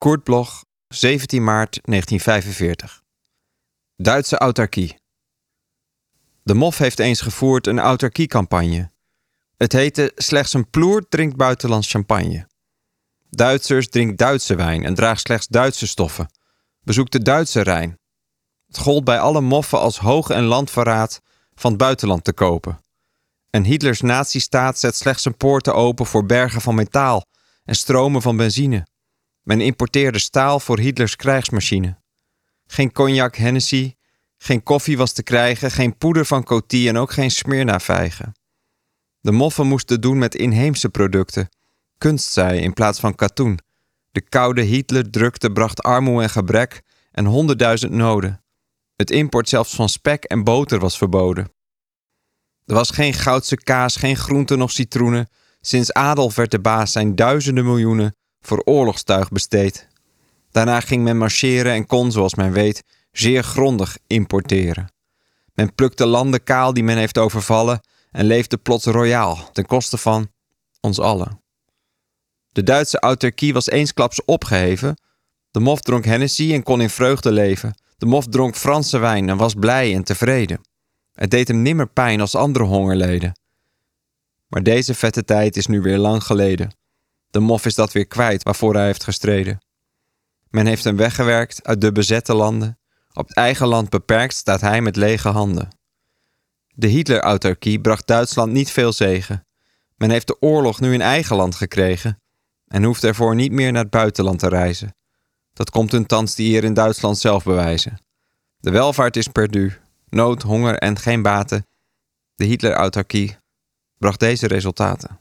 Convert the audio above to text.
Kurt Bloch, 17 maart 1945. Duitse autarkie. De MOF heeft eens gevoerd een autarkiecampagne. Het heette slechts een ploert drinkt buitenlands champagne. Duitsers drinkt Duitse wijn en draagt slechts Duitse stoffen. Bezoekt de Duitse Rijn. Het gold bij alle moffen als hoog- en landverraad van het buitenland te kopen. En Hitlers nazistaat zet slechts zijn poorten open voor bergen van metaal en stromen van benzine. Men importeerde staal voor Hitlers krijgsmachine. Geen cognac Hennessy, geen koffie was te krijgen, geen poeder van Coty en ook geen Smirna-vijgen. De moffen moesten doen met inheemse producten, kunstzij in plaats van katoen. De koude Hitler-drukte bracht armoede en gebrek en 100.000 noden. Het import zelfs van spek en boter was verboden. Er was geen goudse kaas, geen groenten noch citroenen. Sinds Adolf werd de baas zijn duizenden miljoenen voor oorlogstuig besteed. Daarna ging men marcheren en kon, zoals men weet, zeer grondig importeren. Men plukte landen kaal die men heeft overvallen en leefde plots royaal, ten koste van ons allen. De Duitse autarkie was eensklaps opgeheven. De MOF dronk Hennessy en kon in vreugde leven. De MOF dronk Franse wijn en was blij en tevreden. Het deed hem nimmer pijn als andere hongerleden. Maar deze vette tijd is nu weer lang geleden. De MOF is dat weer kwijt waarvoor hij heeft gestreden. Men heeft hem weggewerkt uit de bezette landen. Op het eigen land beperkt staat hij met lege handen. De Hitler-autarkie bracht Duitsland niet veel zegen. Men heeft de oorlog nu in eigen land gekregen en hoeft ervoor niet meer naar het buitenland te reizen. Dat komt hun thans die hier in Duitsland zelf bewijzen. De welvaart is perdu, nood, honger en geen baten. De Hitler-autarkie bracht deze resultaten.